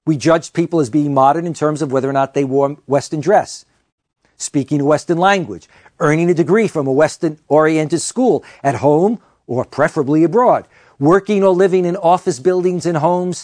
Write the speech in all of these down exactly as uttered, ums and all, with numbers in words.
We judged people as being modern in terms of whether or not they wore Western dress, speaking a Western language, earning a degree from a Western-oriented school at home or preferably abroad, working or living in office buildings and homes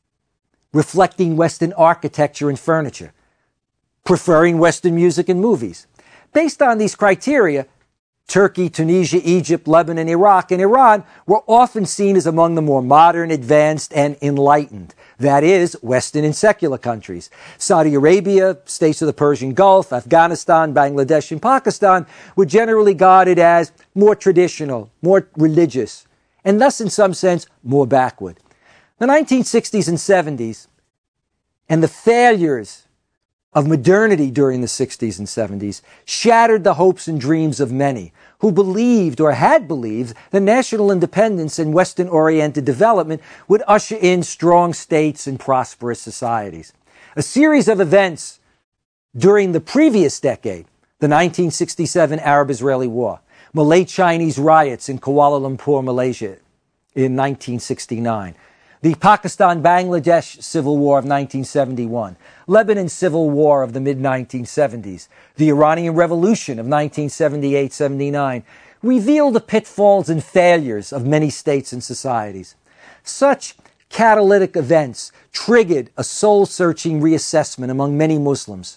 reflecting Western architecture and furniture, preferring Western music and movies. Based on these criteria, Turkey, Tunisia, Egypt, Lebanon, Iraq, and Iran were often seen as among the more modern, advanced, and enlightened. That is, Western and secular countries. Saudi Arabia, states of the Persian Gulf, Afghanistan, Bangladesh, and Pakistan were generally regarded as more traditional, more religious, and thus, in some sense, more backward. The nineteen sixties and seventies and the failures of modernity during the sixties and seventies shattered the hopes and dreams of many who believed or had believed that national independence and Western-oriented development would usher in strong states and prosperous societies. A series of events during the previous decade, the nineteen sixty-seven Arab-Israeli War, Malay-Chinese riots in Kuala Lumpur, Malaysia in nineteen sixty-nine, the Pakistan-Bangladesh Civil War of nineteen seventy-one, Lebanon Civil War of the mid nineteen seventies, the Iranian Revolution of nineteen seventy-eight seventy-nine, revealed the pitfalls and failures of many states and societies. Such catalytic events triggered a soul-searching reassessment among many Muslims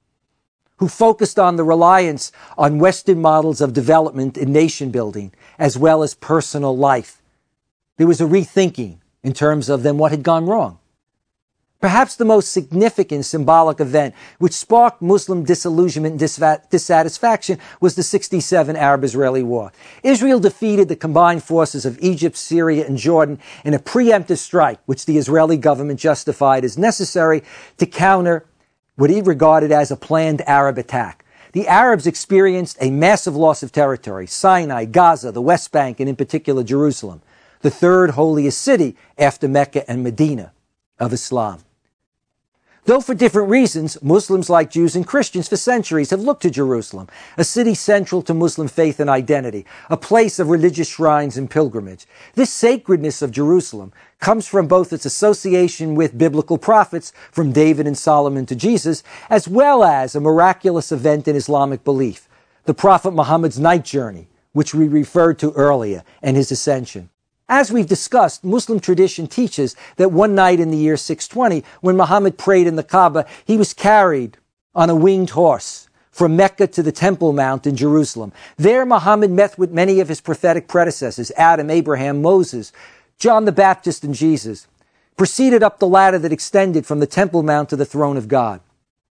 who focused on the reliance on Western models of development and nation-building, as well as personal life. There was a rethinking in terms of then what had gone wrong. Perhaps the most significant symbolic event which sparked Muslim disillusionment and dis- dissatisfaction was the sixty-seven Arab-Israeli War. Israel defeated the combined forces of Egypt, Syria, and Jordan in a preemptive strike, which the Israeli government justified as necessary to counter what he regarded as a planned Arab attack. The Arabs experienced a massive loss of territory: Sinai, Gaza, the West Bank, and in particular Jerusalem, the third holiest city after Mecca and Medina of Islam. Though for different reasons, Muslims like Jews and Christians for centuries have looked to Jerusalem, a city central to Muslim faith and identity, a place of religious shrines and pilgrimage. This sacredness of Jerusalem comes from both its association with biblical prophets, from David and Solomon to Jesus, as well as a miraculous event in Islamic belief, the Prophet Muhammad's night journey, which we referred to earlier, and his ascension. As we've discussed, Muslim tradition teaches that one night in the year six twenty, when Muhammad prayed in the Kaaba, he was carried on a winged horse from Mecca to the Temple Mount in Jerusalem. There, Muhammad met with many of his prophetic predecessors: Adam, Abraham, Moses, John the Baptist, and Jesus, proceeded up the ladder that extended from the Temple Mount to the throne of God.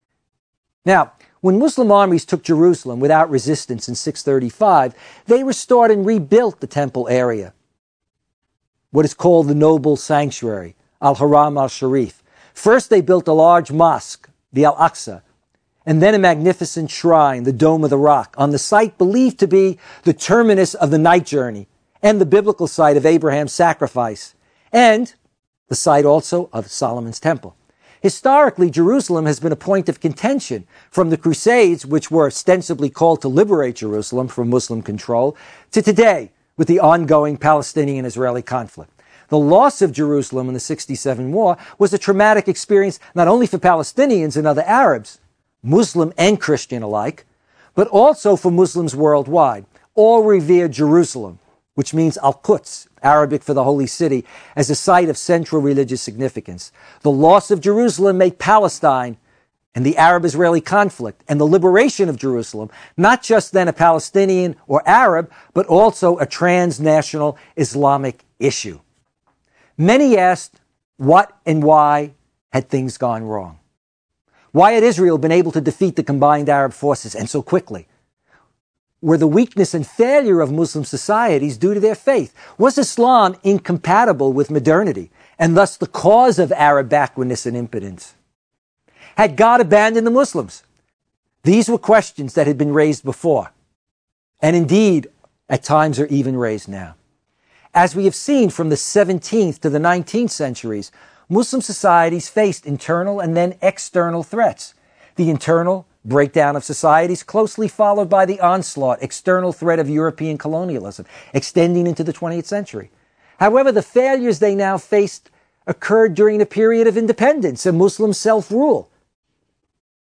Now, when Muslim armies took Jerusalem without resistance in six thirty-five, they restored and rebuilt the temple area, what is called the Noble Sanctuary, Al-Haram al-Sharif. First, they built a large mosque, the Al-Aqsa, and then a magnificent shrine, the Dome of the Rock, on the site believed to be the terminus of the night journey and the biblical site of Abraham's sacrifice, and the site also of Solomon's temple. Historically, Jerusalem has been a point of contention from the Crusades, which were ostensibly called to liberate Jerusalem from Muslim control, to today, with the ongoing Palestinian-Israeli conflict. The loss of Jerusalem in the sixty-seven war was a traumatic experience not only for Palestinians and other Arabs, Muslim and Christian alike, but also for Muslims worldwide. All revered Jerusalem, which means Al-Quds, Arabic for the holy city, as a site of central religious significance. The loss of Jerusalem made Palestine and the Arab-Israeli conflict and the liberation of Jerusalem not just then a Palestinian or Arab, but also a transnational Islamic issue. Many asked what and why had things gone wrong. Why had Israel been able to defeat the combined Arab forces and so quickly? Were the weakness and failure of Muslim societies due to their faith? Was Islam incompatible with modernity and thus the cause of Arab backwardness and impotence? Had God abandoned the Muslims? These were questions that had been raised before, and indeed, at times are even raised now. As we have seen from the seventeenth to the nineteenth centuries, Muslim societies faced internal and then external threats. The internal breakdown of societies closely followed by the onslaught, external threat of European colonialism, extending into the twentieth century. However, the failures they now faced occurred during a period of independence and Muslim self-rule.